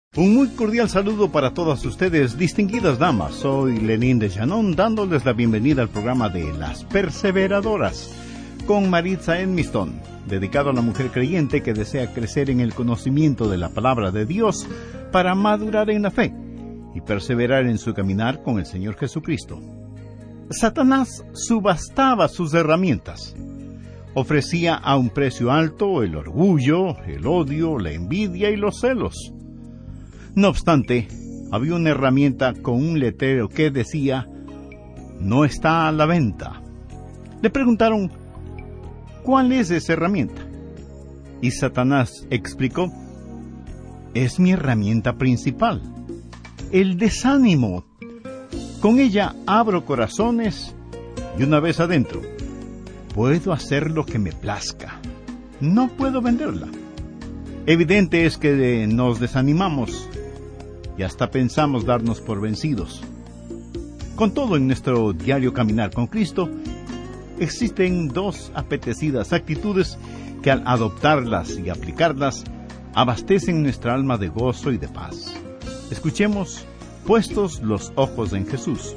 Un muy cordial saludo para todas ustedes, distinguidas damas. Soy Lenín de Llanón, dándoles la bienvenida al programa de Las Perseveradoras, con Maritza Edmiston, dedicado a la mujer creyente que desea crecer en el conocimiento de la palabra de Dios para madurar en la fe y perseverar en su caminar con el Señor Jesucristo. Satanás subastaba sus herramientas. Ofrecía a un precio alto el orgullo, el odio, la envidia y los celos. No obstante, había una herramienta con un letrero que decía: "No está a la venta". Le preguntaron: ¿cuál es esa herramienta? Y Satanás explicó: es mi herramienta principal, el desánimo. Con ella abro corazones y una vez adentro, puedo hacer lo que me plazca. No puedo venderla. Evidente es que nos desanimamos y hasta pensamos darnos por vencidos. Con todo, en nuestro diario caminar con Cristo, existen dos apetecidas actitudes que al adoptarlas y aplicarlas, abastecen nuestra alma de gozo y de paz. Escuchemos, puestos los ojos en Jesús.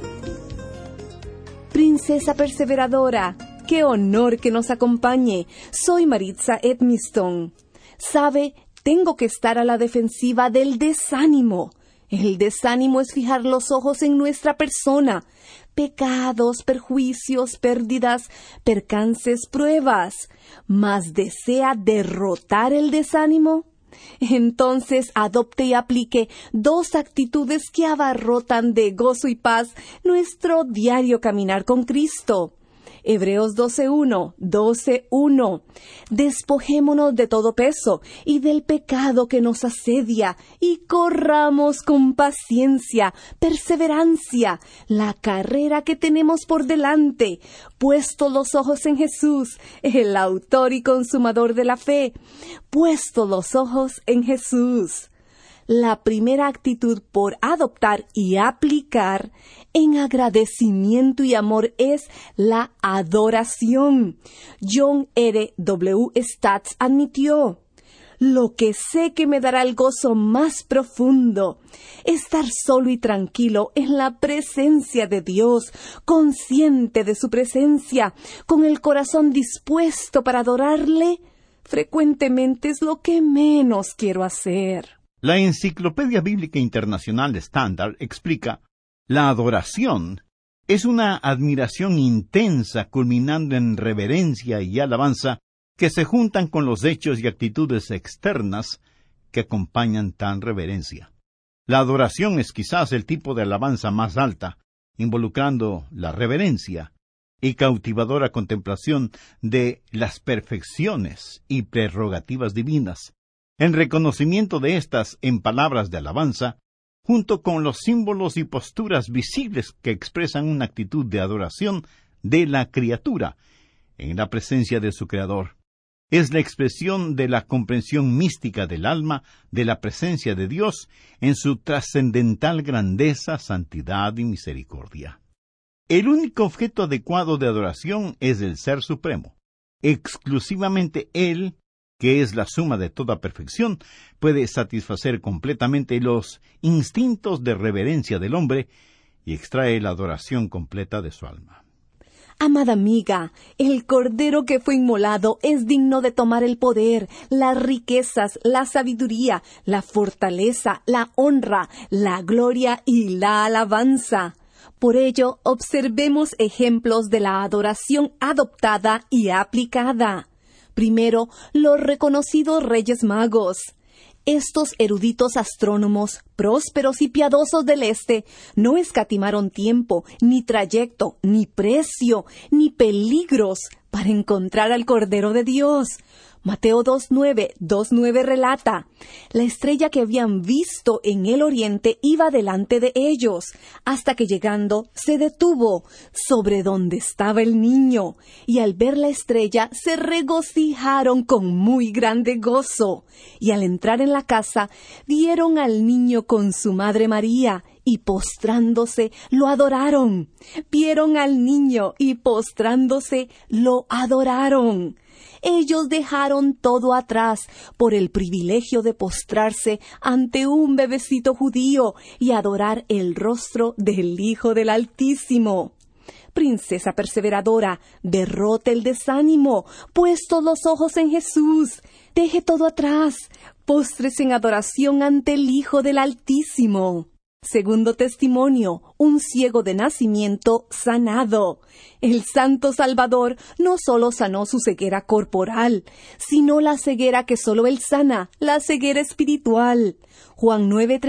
Princesa perseveradora, qué honor que nos acompañe. Soy Maritza Edmiston. Sabe, tengo que estar a la defensiva del desánimo. El desánimo es fijar los ojos en nuestra persona. Pecados, perjuicios, pérdidas, percances, pruebas. ¿Mas desea derrotar el desánimo? Entonces adopte y aplique dos actitudes que abarrotan de gozo y paz nuestro diario caminar con Cristo. Hebreos 12:1. Despojémonos de todo peso y del pecado que nos asedia y corramos con paciencia, perseverancia, la carrera que tenemos por delante, puesto los ojos en Jesús, el autor y consumador de la fe. Puesto los ojos en Jesús. La primera actitud por adoptar y aplicar en agradecimiento y amor es la adoración. John R. W. Stats admitió: lo que sé que me dará el gozo más profundo, estar solo y tranquilo en la presencia de Dios, consciente de su presencia, con el corazón dispuesto para adorarle, frecuentemente es lo que menos quiero hacer. La Enciclopedia Bíblica Internacional Estándar explica: la adoración es una admiración intensa culminando en reverencia y alabanza que se juntan con los hechos y actitudes externas que acompañan tan reverencia. La adoración es quizás el tipo de alabanza más alta, involucrando la reverencia y cautivadora contemplación de las perfecciones y prerrogativas divinas. En reconocimiento de estas en palabras de alabanza, junto con los símbolos y posturas visibles que expresan una actitud de adoración de la criatura en la presencia de su Creador, es la expresión de la comprensión mística del alma de la presencia de Dios en su trascendental grandeza, santidad y misericordia. El único objeto adecuado de adoración es el Ser Supremo. Exclusivamente Él, que es la suma de toda perfección, puede satisfacer completamente los instintos de reverencia del hombre y extrae la adoración completa de su alma. Amada amiga, el Cordero que fue inmolado es digno de tomar el poder, las riquezas, la sabiduría, la fortaleza, la honra, la gloria y la alabanza. Por ello, observemos ejemplos de la adoración adoptada y aplicada. Primero, los reconocidos Reyes Magos. Estos eruditos astrónomos, prósperos y piadosos del Este, no escatimaron tiempo, ni trayecto, ni precio, ni peligros para encontrar al Cordero de Dios. Mateo 2:9 relata: la estrella que habían visto en el oriente iba delante de ellos, hasta que llegando se detuvo sobre donde estaba el niño, y al ver la estrella se regocijaron con muy grande gozo, y al entrar en la casa vieron al niño con su madre María, y postrándose lo adoraron. Vieron al niño y postrándose lo adoraron. Ellos dejaron todo atrás por el privilegio de postrarse ante un bebecito judío y adorar el rostro del Hijo del Altísimo. Princesa perseveradora, derrote el desánimo, puestos los ojos en Jesús. Deje todo atrás, póstrese en adoración ante el Hijo del Altísimo. Segundo testimonio, un ciego de nacimiento sanado. El Santo Salvador no solo sanó su ceguera corporal, sino la ceguera que solo Él sana, la ceguera espiritual. Juan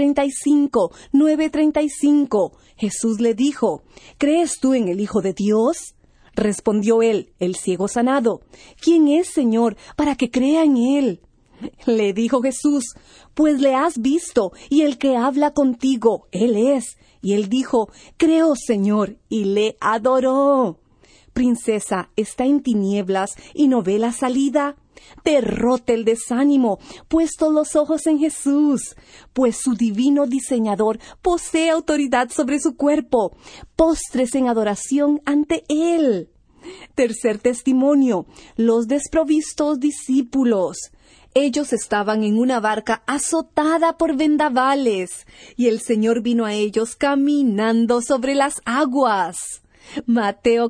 9:35, Jesús le dijo, ¿crees tú en el Hijo de Dios? Respondió él, el ciego sanado, ¿quién es, Señor, para que crea en Él? Le dijo Jesús, pues le has visto, y el que habla contigo, Él es. Y él dijo, creo, Señor, y le adoró. Princesa, está en tinieblas y no ve la salida. Derrote el desánimo, puestos los ojos en Jesús, pues su divino diseñador posee autoridad sobre su cuerpo. Póstrese en adoración ante Él. Tercer testimonio, los desprovistos discípulos. Ellos estaban en una barca azotada por vendavales, y el Señor vino a ellos caminando sobre las aguas. Mateo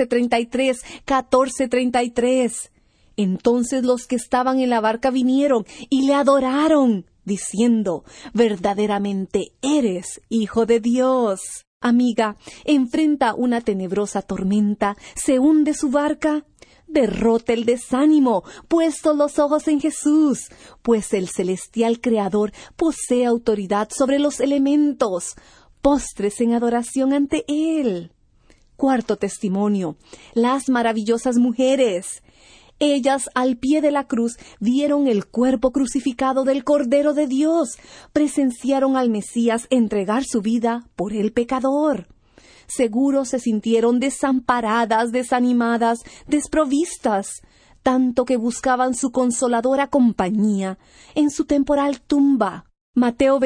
14:33. Entonces los que estaban en la barca vinieron y le adoraron, diciendo, verdaderamente eres Hijo de Dios. Amiga, enfrenta una tenebrosa tormenta, se hunde su barca. Derrote el desánimo, puestos los ojos en Jesús, pues el celestial Creador posee autoridad sobre los elementos. Póstrese en adoración ante Él. Cuarto testimonio, las maravillosas mujeres. Ellas, al pie de la cruz, vieron el cuerpo crucificado del Cordero de Dios, presenciaron al Mesías entregar su vida por el pecador. Seguro se sintieron desamparadas, desanimadas, desprovistas, tanto que buscaban su consoladora compañía en su temporal tumba. Mateo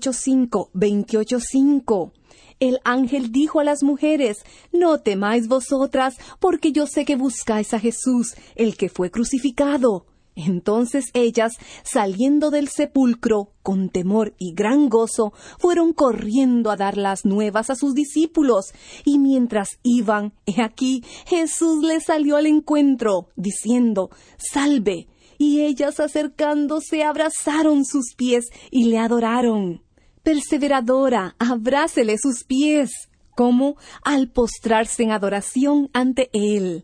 28:5. El ángel dijo a las mujeres, no temáis vosotras, porque yo sé que buscáis a Jesús, el que fue crucificado. Entonces ellas, saliendo del sepulcro, con temor y gran gozo, fueron corriendo a dar las nuevas a sus discípulos. Y mientras iban, he aquí, Jesús les salió al encuentro, diciendo, salve. Y ellas, acercándose, abrazaron sus pies y le adoraron. Perseveradora, abrácele sus pies, como al postrarse en adoración ante Él.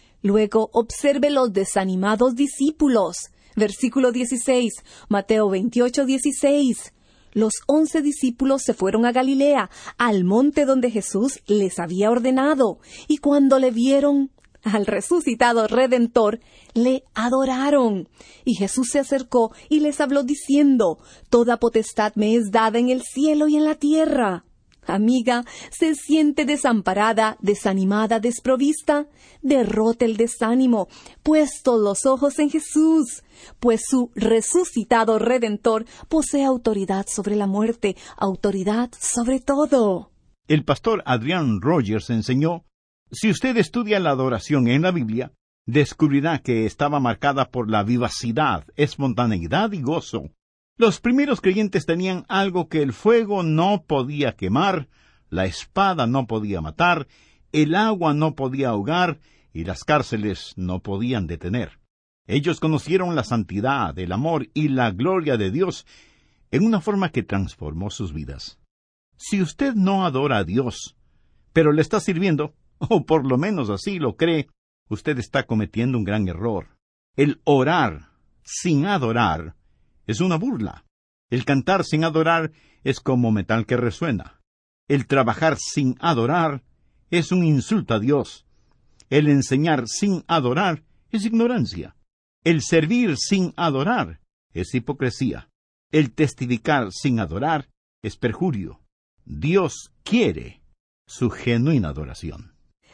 Luego observe los desanimados discípulos. Versículo 16, Mateo 28:16. Los 11 discípulos se fueron a Galilea, al monte donde Jesús les había ordenado, y cuando le vieron al resucitado Redentor, le adoraron. Y Jesús se acercó y les habló diciendo, toda potestad me es dada en el cielo y en la tierra. Amiga, ¿se siente desamparada, desanimada, desprovista? Derrote el desánimo, puestos los ojos en Jesús, pues su resucitado Redentor posee autoridad sobre la muerte, autoridad sobre todo. El pastor Adrian Rogers enseñó, si usted estudia la adoración en la Biblia, descubrirá que estaba marcada por la vivacidad, espontaneidad y gozo. Los primeros creyentes tenían algo que el fuego no podía quemar, la espada no podía matar, el agua no podía ahogar y las cárceles no podían detener. Ellos conocieron la santidad, el amor y la gloria de Dios en una forma que transformó sus vidas. Si usted no adora a Dios, pero le está sirviendo, o por lo menos así lo cree, usted está cometiendo un gran error. El orar sin adorar es una burla. El cantar sin adorar es como metal que resuena. El trabajar sin adorar es un insulto a Dios. El enseñar sin adorar es ignorancia. El servir sin adorar es hipocresía. El testificar sin adorar es perjurio. Dios quiere su genuina adoración.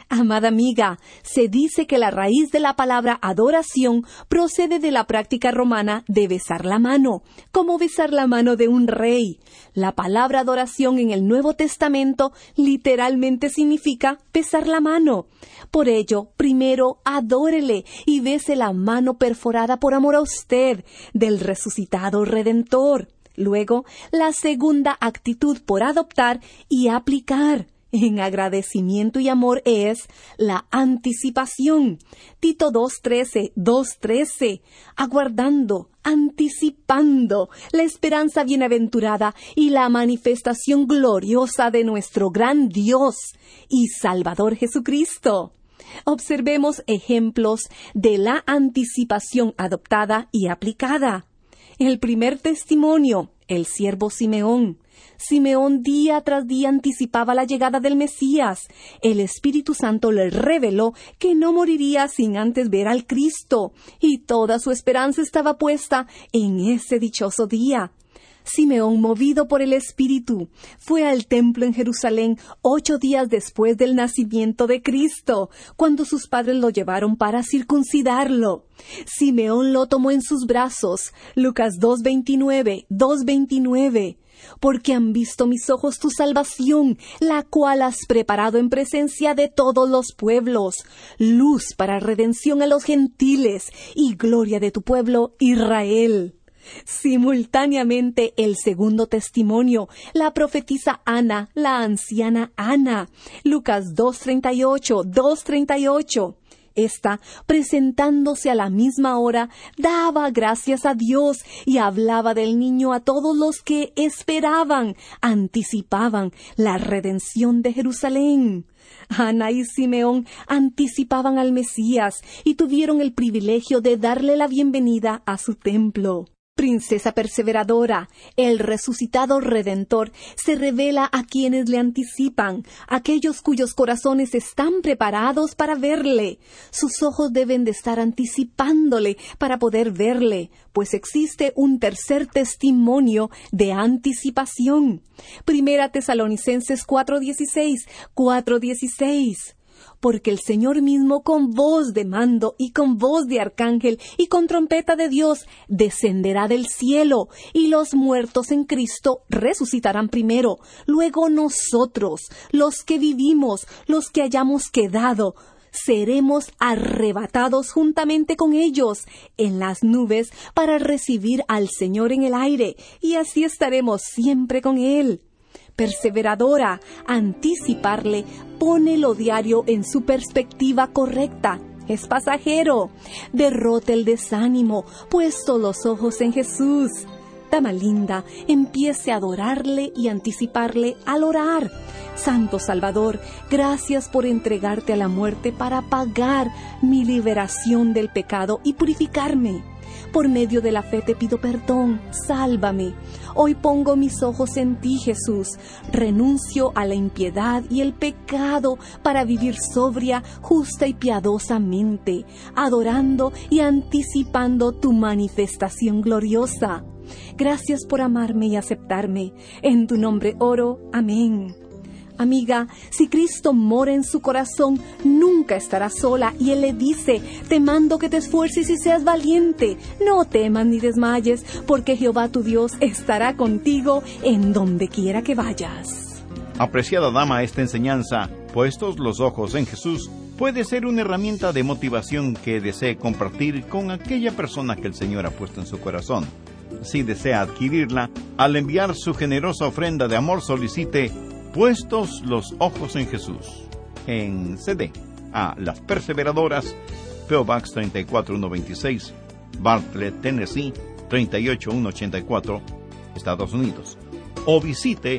Amada amiga, se dice que la raíz de la palabra adoración procede de la práctica romana de besar la mano, como besar la mano de un rey. La palabra adoración en el Nuevo Testamento literalmente significa besar la mano. Por ello, primero adórele y bese la mano perforada por amor a usted, del resucitado Redentor. Luego, la segunda actitud por adoptar y aplicar en agradecimiento y amor es la anticipación. Tito 2:13, aguardando, anticipando la esperanza bienaventurada y la manifestación gloriosa de nuestro gran Dios y Salvador Jesucristo. Observemos ejemplos de la anticipación adoptada y aplicada. El primer testimonio, el siervo Simeón. Simeón día tras día anticipaba la llegada del Mesías. El Espíritu Santo le reveló que no moriría sin antes ver al Cristo, y toda su esperanza estaba puesta en ese dichoso día. Simeón, movido por el Espíritu, fue al templo en Jerusalén 8 días después del nacimiento de Cristo, cuando sus padres lo llevaron para circuncidarlo. Simeón lo tomó en sus brazos. Lucas 2:29. Porque han visto mis ojos tu salvación, la cual has preparado en presencia de todos los pueblos, luz para redención a los gentiles y gloria de tu pueblo Israel. Simultáneamente, el segundo testimonio, la profetisa Ana, la anciana Ana. Lucas 2:38. Esta, presentándose a la misma hora, daba gracias a Dios y hablaba del niño a todos los que esperaban, anticipaban la redención de Jerusalén. Ana y Simeón anticipaban al Mesías y tuvieron el privilegio de darle la bienvenida a su templo. Princesa perseveradora, el resucitado Redentor se revela a quienes le anticipan, aquellos cuyos corazones están preparados para verle. Sus ojos deben de estar anticipándole para poder verle, pues existe un tercer testimonio de anticipación. Primera Tesalonicenses 4:16. Porque el Señor mismo con voz de mando y con voz de arcángel y con trompeta de Dios descenderá del cielo, y los muertos en Cristo resucitarán primero. Luego nosotros, los que vivimos, los que hayamos quedado, seremos arrebatados juntamente con ellos en las nubes para recibir al Señor en el aire, y así estaremos siempre con Él. Perseveradora, anticiparle pone lo diario en su perspectiva correcta. Es pasajero. Derrote el desánimo, puesto los ojos en Jesús. Dama linda, empiece a adorarle y anticiparle al orar. Santo Salvador, gracias por entregarte a la muerte para pagar mi liberación del pecado y purificarme. Por medio de la fe te pido perdón, sálvame. Hoy pongo mis ojos en ti, Jesús. Renuncio a la impiedad y el pecado para vivir sobria, justa y piadosamente, adorando y anticipando tu manifestación gloriosa. Gracias por amarme y aceptarme. En tu nombre oro. Amén. Amiga, si Cristo mora en su corazón, nunca estará sola, y Él le dice: te mando que te esfuerces y seas valiente. No temas ni desmayes, porque Jehová tu Dios estará contigo en donde quiera que vayas. Apreciada dama, esta enseñanza, puestos los ojos en Jesús, puede ser una herramienta de motivación que desee compartir con aquella persona que el Señor ha puesto en su corazón. Si desea adquirirla, al enviar su generosa ofrenda de amor solicite Puestos los ojos en Jesús, en CD, a Las Perseveradoras, P.O. Box 34126, Bartlett, Tennessee, 38184, Estados Unidos. O visite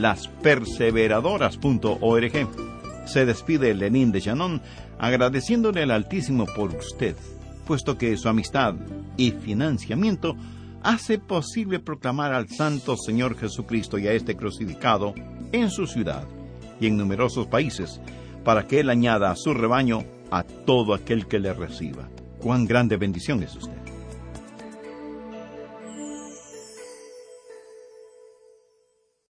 lasperseveradoras.org. Se despide Lenín de Llanón, agradeciéndole al Altísimo por usted, puesto que su amistad y financiamiento hace posible proclamar al Santo Señor Jesucristo y a este crucificado en su ciudad y en numerosos países, para que Él añada a su rebaño a todo aquel que le reciba. ¡Cuán grande bendición es usted!